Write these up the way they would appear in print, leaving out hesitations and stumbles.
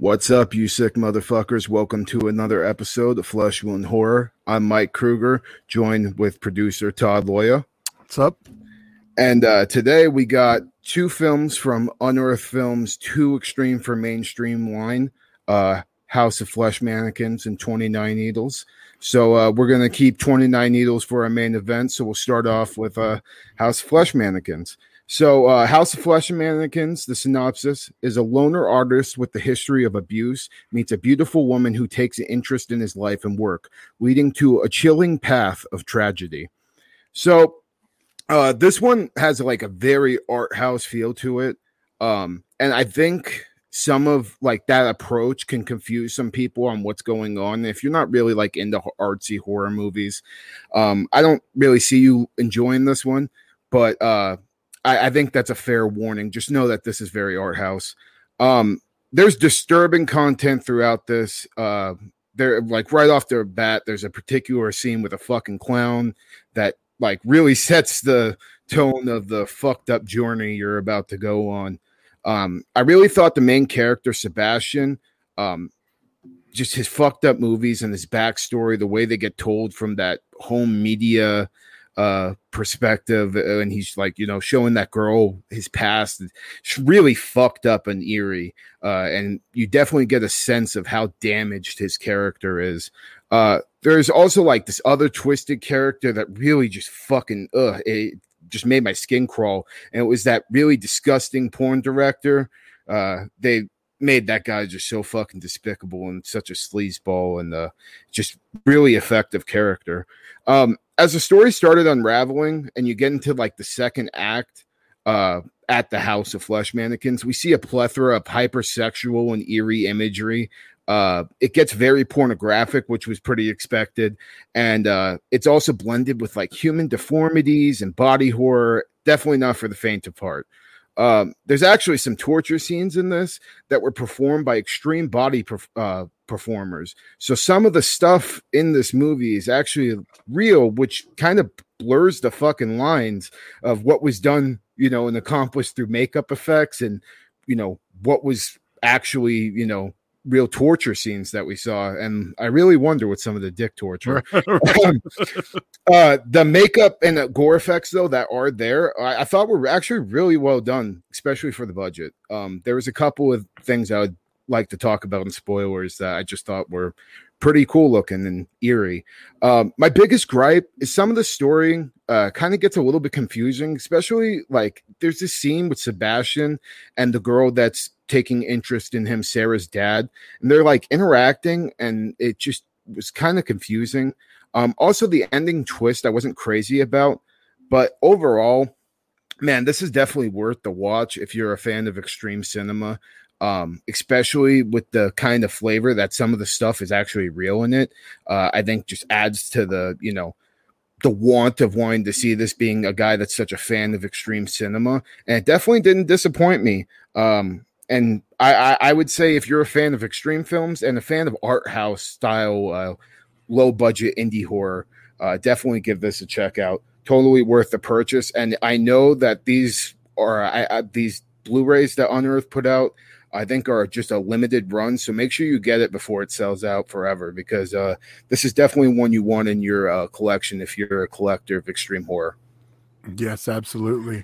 What's up, you sick motherfuckers? Welcome to another episode of Flesh Wound Horror. I'm Mike Kruger, joined with producer Todd Loya. What's up? And today we got two films from Unearthed Films, Too Extreme for Mainstream line, House of Flesh Mannequins and 29 Needles. So we're going to keep 29 Needles for our main event. So we'll start off with House of Flesh Mannequins. So House of Flesh and Mannequins, the synopsis, is a loner artist with the history of abuse meets a beautiful woman who takes an interest in his life and work, leading to a chilling path of tragedy. So this one has like a very art house feel to it. And I think some of like that approach can confuse some people on what's going on. If you're not really like into artsy horror movies, I don't really see you enjoying this one, but I think that's a fair warning. Just know that this is very art house. There's disturbing content throughout this. There, like right off the bat, there's a particular scene with a fucking clown that like really sets the tone of the fucked up journey you're about to go on. I really thought the main character, Sebastian, just his fucked up movies and his backstory, the way they get told from that home media perspective, and he's like, you know, showing that girl his past, it's really fucked up and eerie, and you definitely get a sense of how damaged his character is. There's also like this other twisted character that really just fucking it just made my skin crawl, and it was that really disgusting porn director. They made that guy just so fucking despicable and such a sleazeball, and just really effective character. As the story started unraveling and you get into like the second act at the House of Flesh Mannequins, we see a plethora of hypersexual and eerie imagery. It gets very pornographic, which was pretty expected. And it's also blended with like human deformities and body horror. Definitely not for the faint of heart. There's actually some torture scenes in this that were performed by extreme body performers. So some of the stuff in this movie is actually real, which kind of blurs the fucking lines of what was done, you know, and accomplished through makeup effects and, you know, what was actually, you know, real torture scenes that we saw. And I really wonder what some of the dick torture, the makeup and the gore effects though, that are there, I thought were actually really well done, especially for the budget. There was a couple of things I would like to talk about in spoilers that I just thought were pretty cool looking and eerie. My biggest gripe is some of the story kind of gets a little bit confusing, especially like there's this scene with Sebastian and the girl that's taking interest in him, Sarah's dad, and they're like interacting, and it just was kind of confusing. Also the ending twist I wasn't crazy about, but overall, man, this is definitely worth the watch if you're a fan of extreme cinema. Especially with the kind of flavor that some of the stuff is actually real in it. I think just adds to the, you know, the want of wanting to see this, being a guy that's such a fan of extreme cinema. And it definitely didn't disappoint me. And I would say if you're a fan of extreme films and a fan of art house style, low budget indie horror, definitely give this a check out. Totally worth the purchase. And I know that these are these Blu-rays that Unearthed put out, I think are just a limited run. So make sure you get it before it sells out forever, because this is definitely one you want in your collection if you're a collector of extreme horror. Yes, absolutely.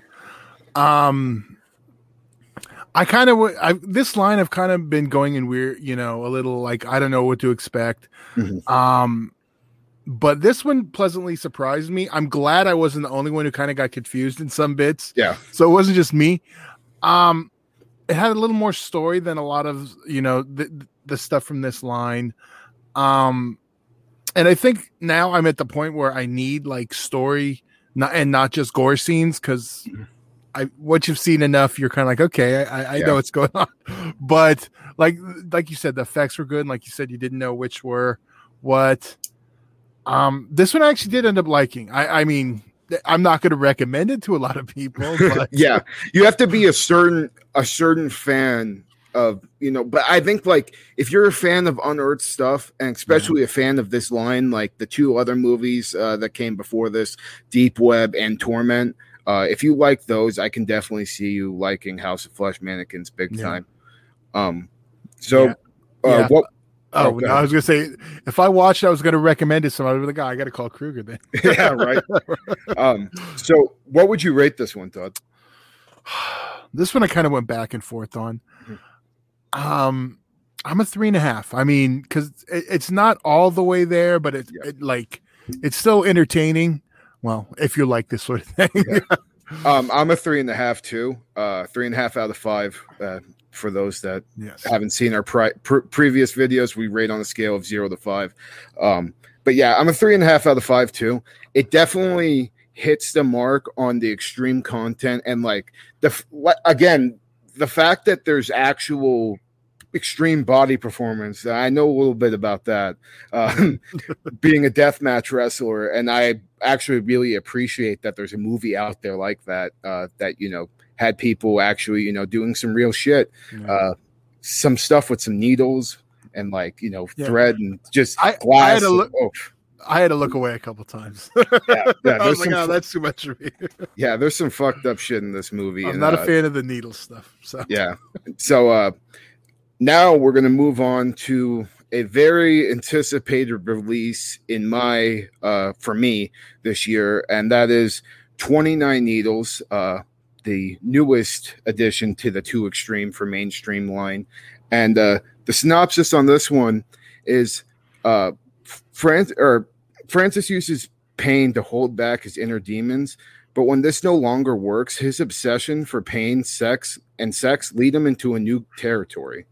This line I've kind of been going in weird, you know, a little like, I don't know what to expect. Mm-hmm. But this one pleasantly surprised me. I'm glad I wasn't the only one who kind of got confused in some bits. Yeah. So it wasn't just me. It had a little more story than a lot of, you know, the stuff from this line. And I think now I'm at the point where I need like story not just gore scenes, because once you've seen enough, you're kind of like, okay, I know what's going on. But like you said, the effects were good. And like you said, you didn't know which were what. This one I actually did end up liking. I mean, I'm not going to recommend it to a lot of people. But yeah, you have to be a certain fan of, you know, but I think like if you're a fan of Unearthed stuff, and especially a fan of this line, like the two other movies that came before this, Deep Web and Torment, if you like those, I can definitely see you liking House of Flesh Mannequins big time. Yeah. What? No, I was gonna say if I watched, I was gonna recommend it to somebody. But I got to call Kruger then. Yeah, right. So what would you rate this one, Todd? This one I kind of went back and forth on. I'm a 3.5. I mean, because it's not all the way there, but it's still entertaining. Well, if you like this sort of thing. Yeah. I'm a 3.5 too. 3.5 out of 5. For those that haven't seen our previous videos, we rate on a scale of 0 to 5. But yeah, I'm a 3.5 out of 5 too. It definitely hits the mark on the extreme content and like the fact that there's actual extreme body performance. I know a little bit about that, being a deathmatch wrestler, and I actually really appreciate that there's a movie out there like that that had people actually doing some real shit, some stuff with some needles and thread and just glass. I had to look away a couple times. Yeah, I was like, that's too much for me. Yeah, there's some fucked up shit in this movie. I'm not a fan of the needle stuff. So yeah, so now we're gonna move on to a very anticipated release for me this year, and that is 29 Needles, the newest addition to the Too Extreme for Mainstream line. And the synopsis on this one is Francis uses pain to hold back his inner demons, but when this no longer works, his obsession for pain, sex lead him into a new territory.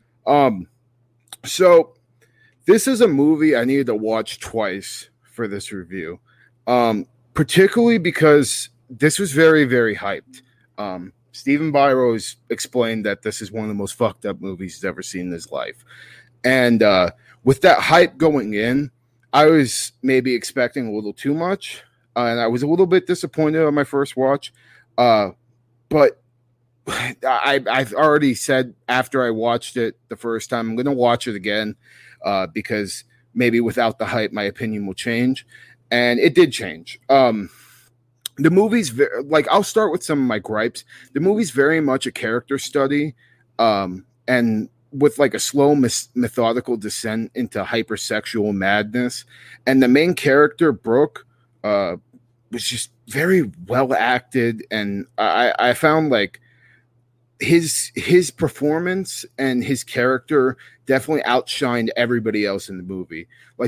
So this is a movie I needed to watch twice for this review, particularly because this was very, very hyped. Stephen Byros explained that this is one of the most fucked up movies he's ever seen in his life. And with that hype going in, I was maybe expecting a little too much, and I was a little bit disappointed on my first watch. But I've already said after I watched it the first time, I'm going to watch it again because maybe without the hype, my opinion will change. And it did change. The movie's I'll start with some of my gripes. The movie's very much a character study, and with a slow methodical descent into hypersexual madness. And the main character, Brooke, was just very well acted, and I found his performance and his character definitely outshined everybody else in the movie.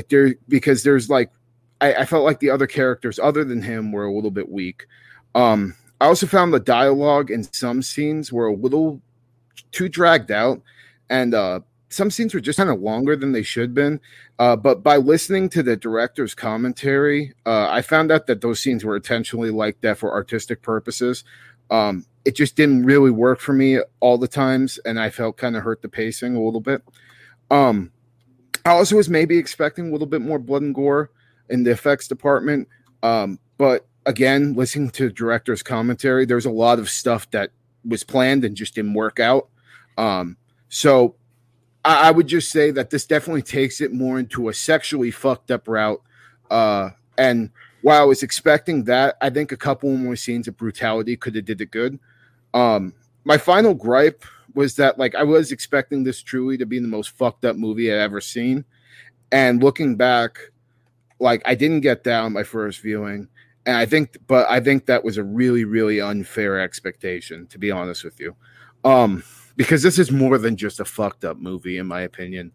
I felt like the other characters other than him were a little bit weak. I also found the dialogue in some scenes were a little too dragged out, and some scenes were just kind of longer than they should have been. But by listening to the director's commentary, I found out that those scenes were intentionally like that for artistic purposes. It just didn't really work for me all the times, and I felt kind of hurt the pacing a little bit. I also was maybe expecting a little bit more blood and gore in the effects department. But again, listening to the director's commentary, there's a lot of stuff that was planned and just didn't work out. So I would just say that this definitely takes it more into a sexually fucked up route. And while I was expecting that, I think a couple more scenes of brutality could have did it good. My final gripe was that I was expecting this truly to be the most fucked up movie I've ever seen. And looking back, I didn't get that on my first viewing. And I think that was a really, really unfair expectation, to be honest with you. Because this is more than just a fucked up movie, in my opinion.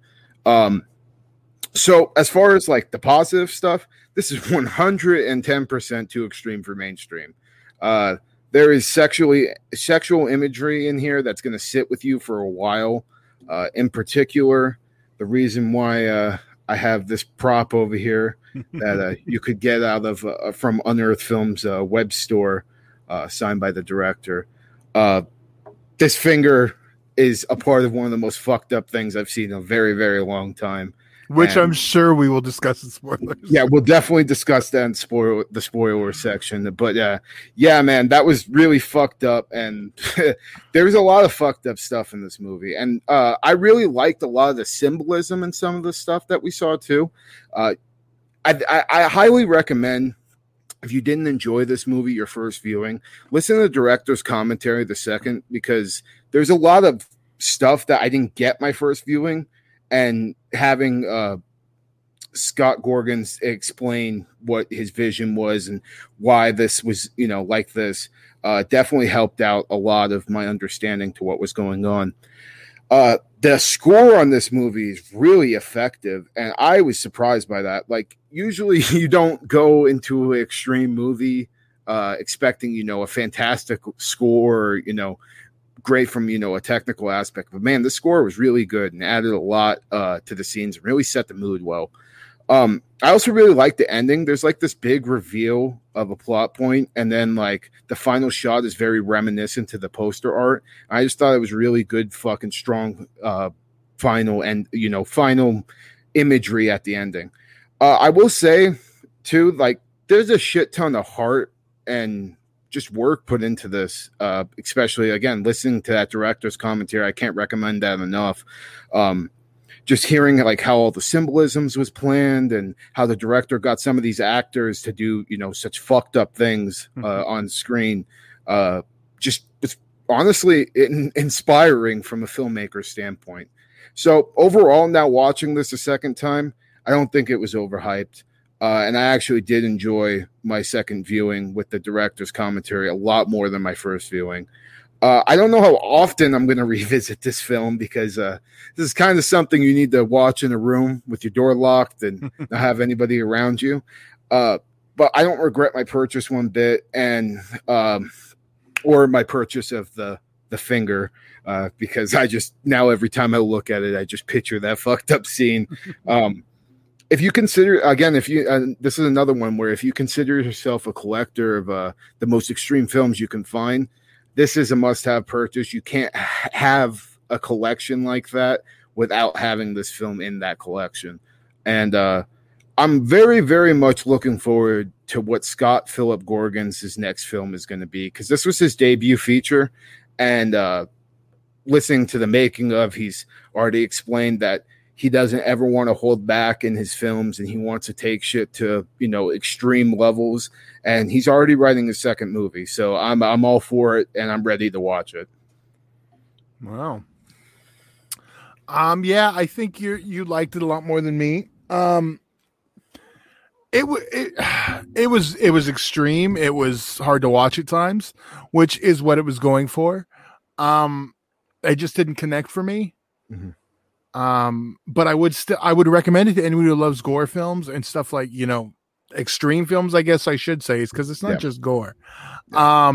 So as far as the positive stuff, this is 110% Too Extreme for Mainstream. There is sexual imagery in here that's going to sit with you for a while. In particular, the reason why I have this prop over here that you could get out of from Unearthed Films web store, signed by the director. This finger is a part of one of the most fucked up things I've seen in a very, very long time. Which I'm sure we will discuss in spoilers. Yeah, we'll definitely discuss that in the spoiler section. But yeah, man, that was really fucked up. And there's a lot of fucked up stuff in this movie. And I really liked a lot of the symbolism in some of the stuff that we saw too. I highly recommend, if you didn't enjoy this movie your first viewing, listen to the director's commentary the second, because there's a lot of stuff that I didn't get my first viewing. and having Scott Gorgons explain what his vision was and why this was, like this, definitely helped out a lot of my understanding to what was going on. The score on this movie is really effective, and I was surprised by that. Like, usually you don't go into an extreme movie expecting, a fantastic score, great from, a technical aspect. But man, the score was really good and added a lot to the scenes and really set the mood well. I also really liked the ending. There's like this big reveal of a plot point, and then like the final shot is very reminiscent to the poster art. I just thought it was really good, fucking strong final imagery at the ending. I will say too, like there's a shit ton of heart and just work put into this, especially again listening to that director's commentary. I can't recommend that enough. Just hearing like how all the symbolisms was planned and how the director got some of these actors to do, such fucked up things on screen. Just it's honestly inspiring from a filmmaker standpoint. So overall, now watching this a second time, I don't think it was overhyped. And I actually did enjoy my second viewing with the director's commentary a lot more than my first viewing. I don't know how often I'm going to revisit this film because this is kind of something you need to watch in a room with your door locked and not have anybody around you. But I don't regret my purchase one bit, and or my purchase of the finger, because I just now every time I look at it, I just picture that fucked up scene. If you consider, again, this is another one where if you consider yourself a collector of the most extreme films you can find, this is a must-have purchase. You can't have a collection like that without having this film in that collection. And I'm very, very much looking forward to what Scott Philip Gorgons' next film is going to be, because this was his debut feature. And listening to the making of, he's already explained that he doesn't ever want to hold back in his films, and he wants to take shit to, extreme levels. And he's already writing his second movie. So I'm all for it, and I'm ready to watch it. Wow. Yeah, I think you liked it a lot more than me. It was extreme. It was hard to watch at times, which is what it was going for. It just didn't connect for me. Mm-hmm. But I would recommend it to anyone who loves gore films and stuff like, extreme films, I guess I should say, is because it's not just gore. Yeah.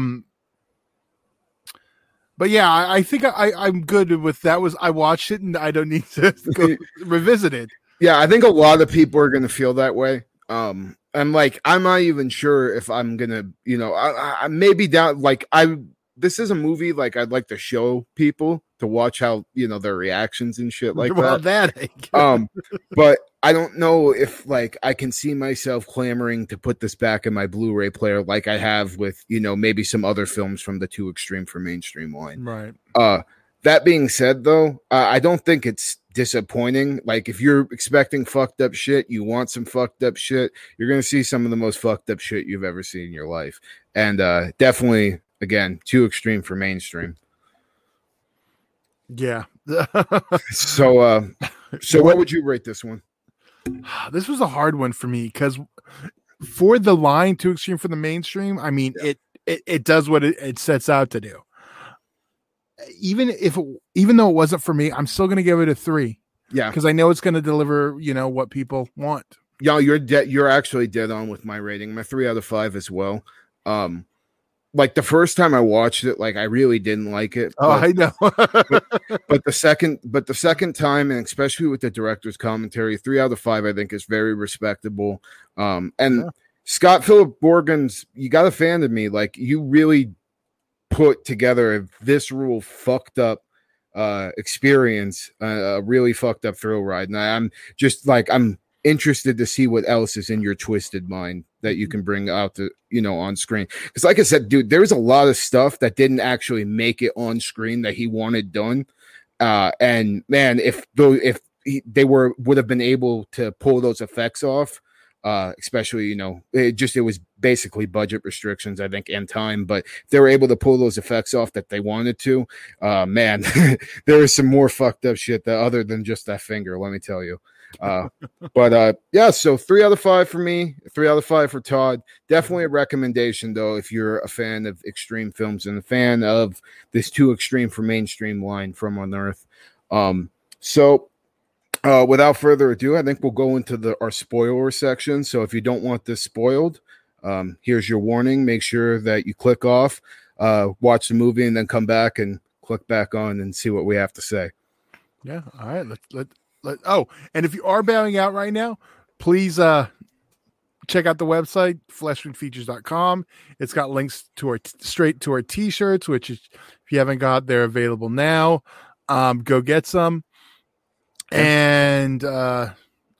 But yeah, I think I'm good with that. I watched it and I don't need to go revisit it. Yeah, I think a lot of people are going to feel that way. I'm not even sure if I'm going to, I maybe down, this is a movie like I'd like to show people to watch how, their reactions and shit like that. But I don't know if I can see myself clamoring to put this back in my Blu-ray player like I have with, maybe some other films from the Too Extreme for Mainstream line. Right. That being said, though, I don't think it's disappointing. Like, if you're expecting fucked up shit, you want some fucked up shit, you're going to see some of the most fucked up shit you've ever seen in your life. And definitely, again, Too Extreme for Mainstream. Yeah. So what would you rate this one? This was a hard one for me because for the line Too Extreme for the Mainstream, I mean, it does what it sets out to do. Even though it wasn't for me, I'm still going to give it a 3. Yeah, because I know it's going to deliver, what people want. Yeah, you're actually dead on with my rating. My 3 out of 5 as well. The first time I watched it, I really didn't like it. I know. but the second time, and especially with the director's commentary, 3 out of 5 I think is very respectable. Scott Philip Gorgons, you got a fan of me. You really put together a visceral, fucked up experience, a really fucked up thrill ride. And I'm just I'm interested to see what else is in your twisted mind that you can bring out to, on screen. Because like I said, dude, there's a lot of stuff that didn't actually make it on screen that he wanted done. And man, if they would have been able to pull those effects off, especially, it was basically budget restrictions, I think, and time. But if they were able to pull those effects off that they wanted to, man, there is some more fucked up shit that other than just that finger, let me tell you. Yeah, so 3 out of 5 for me, 3 out of 5 for Todd. Definitely a recommendation, though, if you're a fan of extreme films and a fan of this too extreme for mainstream line from Unearth. Without further ado, I think we'll go into our spoiler section. So if you don't want this spoiled, here's your warning. Make sure that you click off, watch the movie, and then come back and click back on and see what we have to say. Yeah. All right. And if you are bowing out right now, please check out the website, fleshwoundfeatures.com. It's got links to straight to our t-shirts, which is, if you haven't got, they're available now. Go get some. And our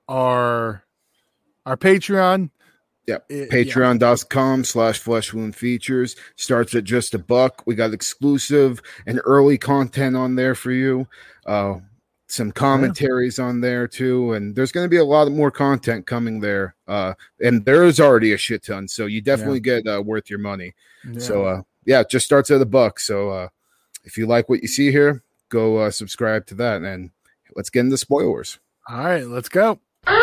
Patreon. Yep. Patreon.com/fleshwoundfeatures starts at just $1. We got exclusive and early content on there for you. Some commentaries on there too, and there's going to be a lot more content coming there. And there is already a shit ton, so you definitely get worth your money. Yeah. So it just starts at $1. So if you like what you see here, go subscribe to that, and let's get into spoilers. All right, let's go.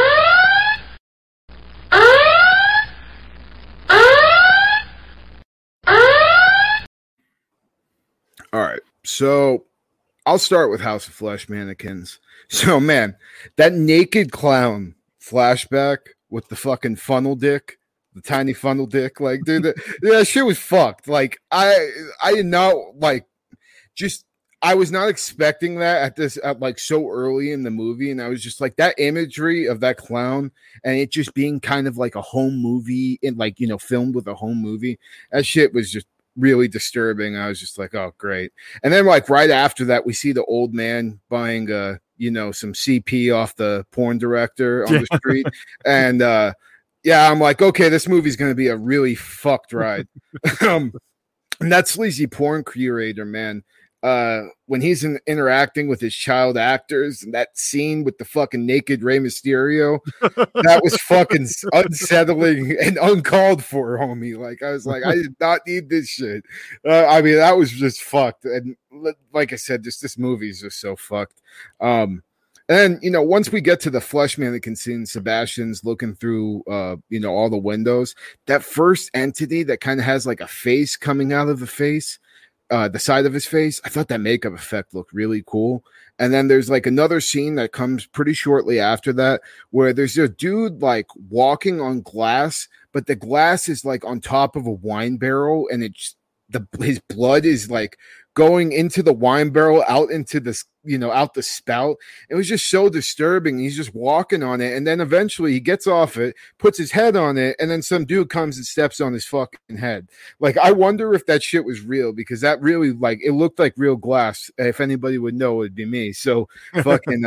All right, so I'll start with House of Flesh Mannequins. So, man, that naked clown flashback with the fucking funnel dick, the tiny funnel dick, like, dude, that shit was fucked. Like, I did not, like, just, I was not expecting that at so early in the movie. And I was just like, that imagery of that clown and it just being kind of like a home movie and filmed with a home movie. That shit was just really disturbing. I was just like, oh, great. And then right after that, we see the old man buying some CP off the porn director on the street. And I'm like, okay, this movie's going to be a really fucked ride. And that sleazy porn curator, man, when he's interacting with his child actors and that scene with the fucking naked Rey Mysterio, that was fucking unsettling and uncalled for, homie. Like, I was like, I did not need this shit. That was just fucked. And like I said, this movie is just so fucked. And then, once we get to the flesh mannequin scene, Sebastian's looking through, all the windows. That first entity that kind of has like a face coming out of the face, the side of his face, I thought that makeup effect looked really cool. And then there's like another scene that comes pretty shortly after that where there's a dude like walking on glass, but the glass is like on top of a wine barrel, and his blood is like going into the wine barrel out into this, out the spout. It was just so disturbing. He's just walking on it, and then eventually he gets off it, puts his head on it, and then some dude comes and steps on his fucking head. Like, I wonder if that shit was real, because that really, like, it looked like real glass. If anybody would know, it'd be me. So fucking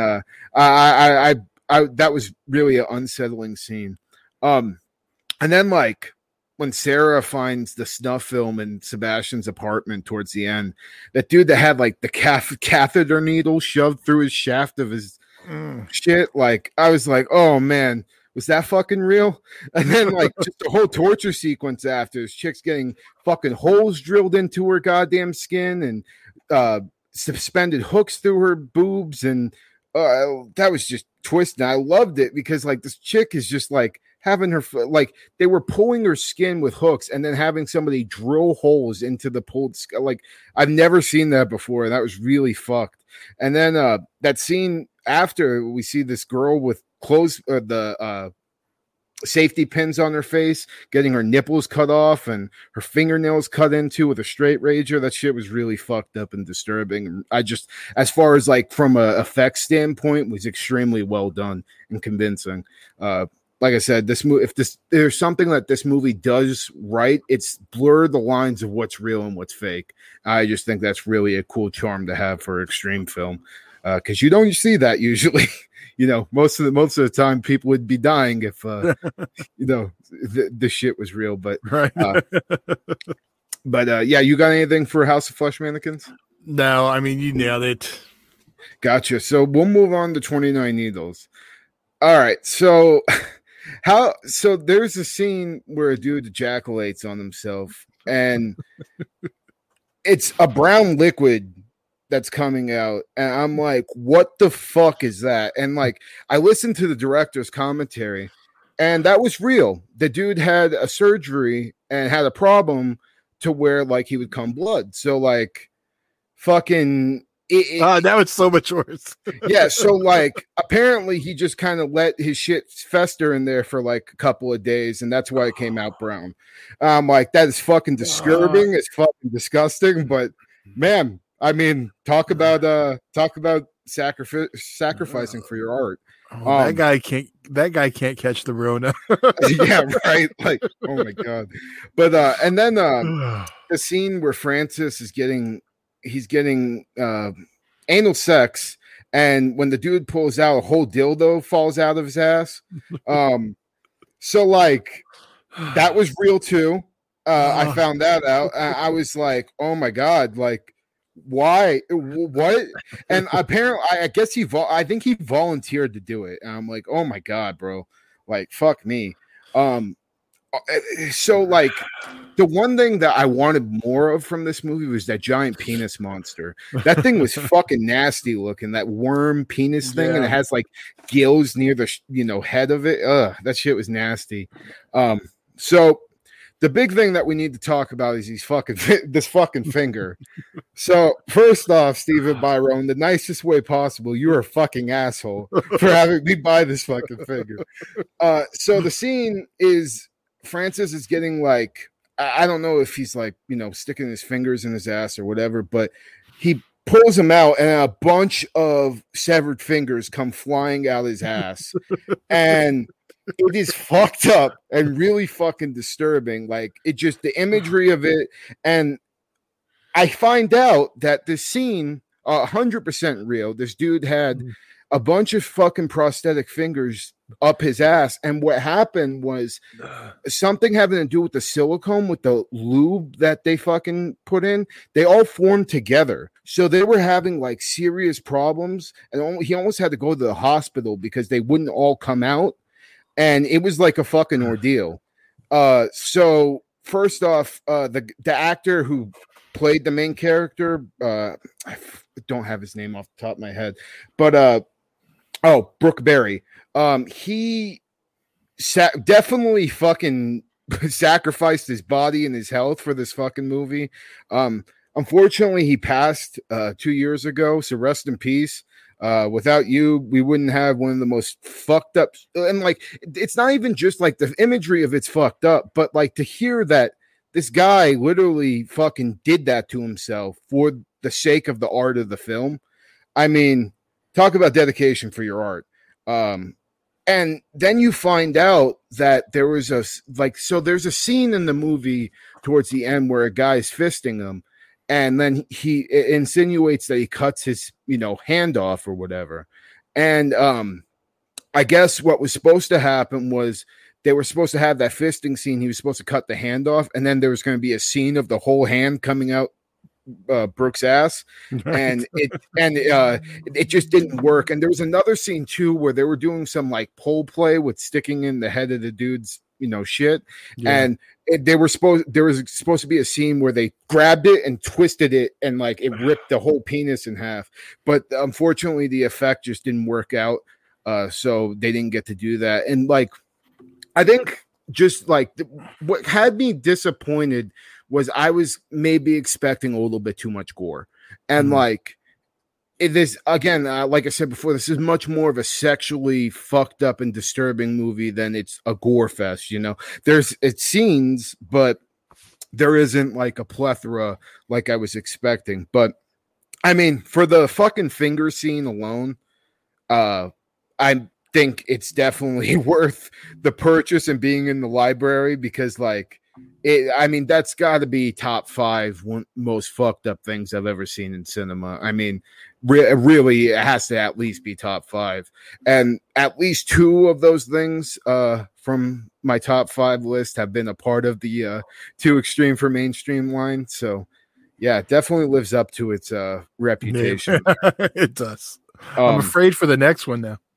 I that was really an unsettling scene. And then like when Sarah finds the snuff film in Sebastian's apartment towards the end, that dude that had like the catheter needle shoved through his shaft of his shit, like, I was like, oh man, was that fucking real? And then like just the whole torture sequence after, this chick's getting fucking holes drilled into her goddamn skin and suspended hooks through her boobs, and that was just twisted. I loved it because like this chick is just like having her, like, they were pulling her skin with hooks and then having somebody drill holes into the pulled skin. Like, I've never seen that before. That was really fucked. And then that scene after, we see this girl with clothes, the safety pins on her face, getting her nipples cut off and her fingernails cut into with a straight razor. That shit was really fucked up and disturbing. I just, as far as like from a effects standpoint, was extremely well done and convincing. Like I said, this movie, there's something that this movie does right, it's blur the lines of what's real and what's fake. I just think that's really a cool charm to have for extreme film, because you don't see that usually. Most of the time people would be dying if the shit was real. But right. Yeah, you got anything for House of Flesh Mannequins? No, I mean, you nailed it. Gotcha. So we'll move on to 29 Needles. All right, so How so there's a scene where a dude ejaculates on himself and it's a brown liquid that's coming out, and I'm like, what the fuck is that? And like I listened to the director's commentary, and that was real. The dude had a surgery and had a problem to where like he would come blood. So like fucking that was so much worse. yeah, so like apparently he just kind of let his shit fester in there for like a couple of days, and that's why it came out brown. Like that is fucking disturbing. It's fucking disgusting, but man, I mean, talk about sacrificing for your art. That guy can't catch the Rona. Yeah, right. Like, oh my god. But and then the scene where Francis is getting anal sex, and when the dude pulls out, a whole dildo falls out of his ass. So like that was real too. I found that out. I was like, oh my god, like why? What? And apparently, I guess I think he volunteered to do it. And I'm like, oh my god, bro, like fuck me. So like the one thing that I wanted more of from this movie was that giant penis monster. That thing was fucking nasty looking, that worm penis thing, and it has like gills near the head of it. That shit was nasty. So the big thing that we need to talk about is this fucking finger. So first off, Stephen Byron, the nicest way possible, you're a fucking asshole for having me buy this fucking finger. So the scene is Francis is getting like, I don't know if he's like, sticking his fingers in his ass or whatever, but he pulls him out and a bunch of severed fingers come flying out his ass. And it is fucked up and really fucking disturbing. Like the imagery of it. And I find out that this scene, 100% real. This dude had a bunch of fucking prosthetic fingers up his ass, and what happened was something having to do with the silicone, with the lube that they fucking put in. They all formed together, so they were having like serious problems, and he almost had to go to the hospital because they wouldn't all come out, and it was like a fucking ordeal. So first off, the actor who played the main character, I don't have his name off the top of my head, but Brooke Berry. He definitely fucking sacrificed his body and his health for this fucking movie. Unfortunately, he passed 2 years ago, so rest in peace. Without you, we wouldn't have one of the most fucked up, and like it's not even just like the imagery of it's fucked up, but like to hear that this guy literally fucking did that to himself for the sake of the art of the film. I mean, talk about dedication for your art. And then you find out that there was there's a scene in the movie towards the end where a guy's fisting him, and then he insinuates that he cuts his, hand off or whatever. And I guess what was supposed to happen was they were supposed to have that fisting scene. He was supposed to cut the hand off, and then there was going to be a scene of the whole hand coming out Brooke's ass, and it just didn't work. And there was another scene too where they were doing some like pole play with sticking in the head of the dude's shit, and there was supposed to be a scene where they grabbed it and twisted it and like it ripped the whole penis in half, but unfortunately the effect just didn't work out, so they didn't get to do that. And like I think just like what had me disappointed was I was maybe expecting a little bit too much gore. And like it is, again, like I said before, this is much more of a sexually fucked up and disturbing movie than it's a gore fest. There's scenes, but there isn't like a plethora like I was expecting. But I mean, for the fucking finger scene alone, I think it's definitely worth the purchase and being in the library, because like that's got to be top 5 most fucked up things I've ever seen in cinema. I mean, really, it has to at least be top 5, and at least 2 of those things from my top 5 list have been a part of the Too Extreme for Mainstream line. So, yeah, it definitely lives up to its reputation. It does. I'm afraid for the next one now.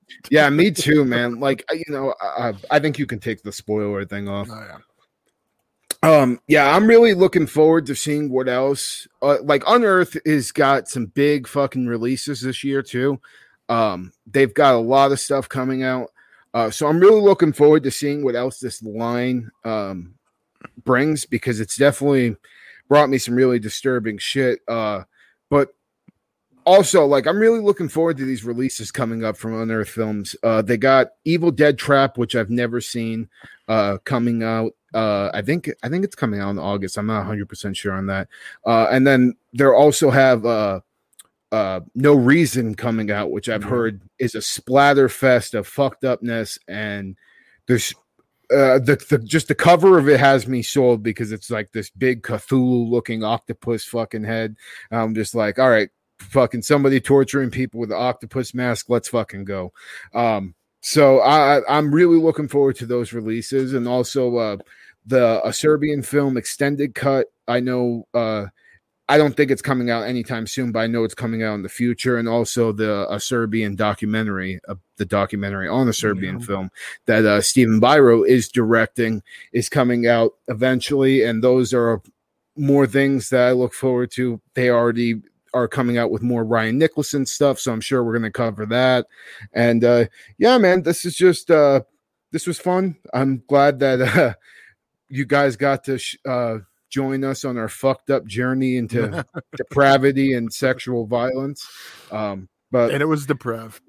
Yeah, me too, man. Like, I think you can take the spoiler thing off. Oh, yeah. Yeah, I'm really looking forward to seeing what else. Like Unearth has got some big fucking releases this year too. They've got a lot of stuff coming out. So I'm really looking forward to seeing what else this line brings, because it's definitely brought me some really disturbing shit. But also, like, I'm really looking forward to these releases coming up from Unearth Films. They got Evil Dead Trap, which I've never seen, coming out. I think it's coming out in August. I'm not 100% sure on that. And then they also have No Reason coming out, which I've heard is a splatter fest of fucked upness, and there's just the cover of it has me sold, because it's like this big Cthulhu looking octopus fucking head. I'm just like, all right, fucking somebody torturing people with an octopus mask. Let's fucking go. So I'm really looking forward to those releases, and also a Serbian film extended cut. I know I don't think it's coming out anytime soon, but I know it's coming out in the future. And also a Serbian documentary, the documentary on a Serbian film that Stephen Biro is directing, is coming out eventually. And those are more things that I look forward to. They already are coming out with more Ryan Nicholson stuff, so I'm sure we're going to cover that. And yeah, man, this is just this was fun. I'm glad that you guys got to join us on our fucked up journey into depravity and sexual violence. But it was depraved.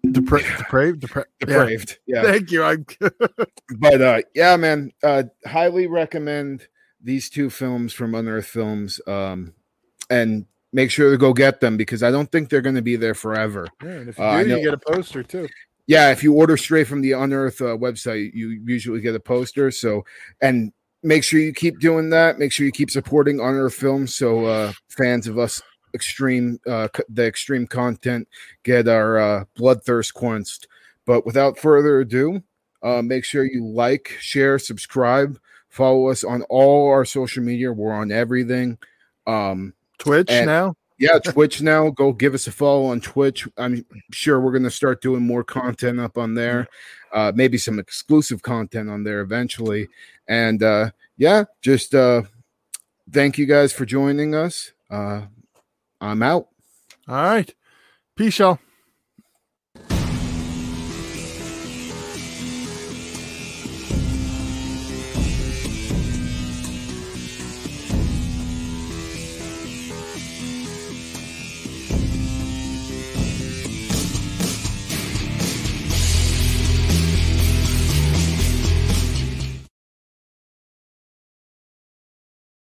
Yeah. Thank you. But yeah, man, highly recommend these two films from Unearth Films, and make sure to go get them, because I don't think they're going to be there forever. Yeah, and if you do, you get a poster too. Yeah, if you order straight from the Unearth website, you usually get a poster. So, and make sure you keep doing that. Make sure you keep supporting Unearth Films, so fans of us the extreme content get our bloodthirst quenched. But without further ado, make sure you like, share, subscribe, follow us on all our social media. We're on everything. Twitch now? Yeah, Twitch now. Go give us a follow on Twitch. I'm sure we're going to start doing more content up on there. Maybe some exclusive content on there eventually. And yeah, just thank you guys for joining us. I'm out. All right. Peace, y'all.